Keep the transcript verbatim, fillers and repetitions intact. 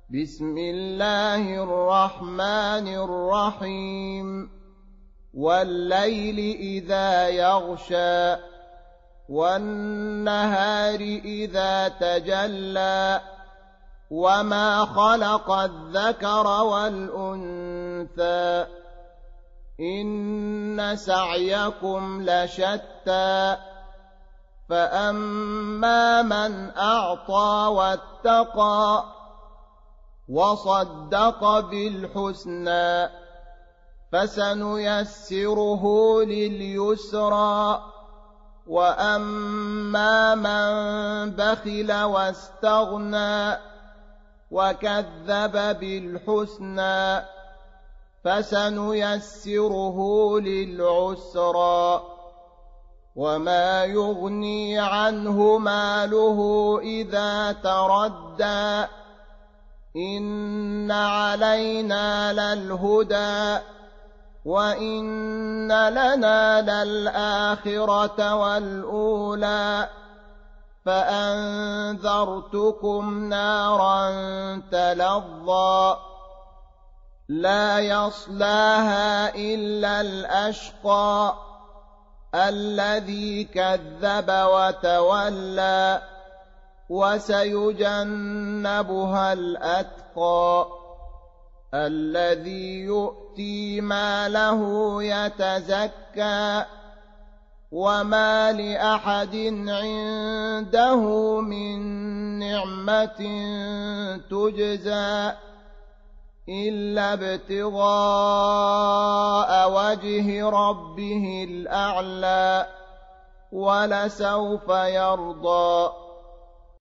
بسم الله الرحمن الرحيم والليل إذا يغشى والنهار إذا تجلى وما خلق الذكر والأنثى إن سعيكم لشتى فأما من أعطى واتقى وصدق بالحسنى فسنيسره لليسرى وأما من بخل واستغنى وكذب بالحسنى فسنيسره للعسرى وما يغني عنه ماله إذا تردى إن علينا للهدى وإن لنا للآخرة والأولى فأنذرتكم نارا تلظى لا يصلاها إلا الأشقى الذي كذب وتولى وسيجنبها الأتقى الذي يؤتي ماله يتزكى وما لأحد عنده من نعمة تجزى إلا ابتغاء وجه ربه الأعلى ولسوف يرضى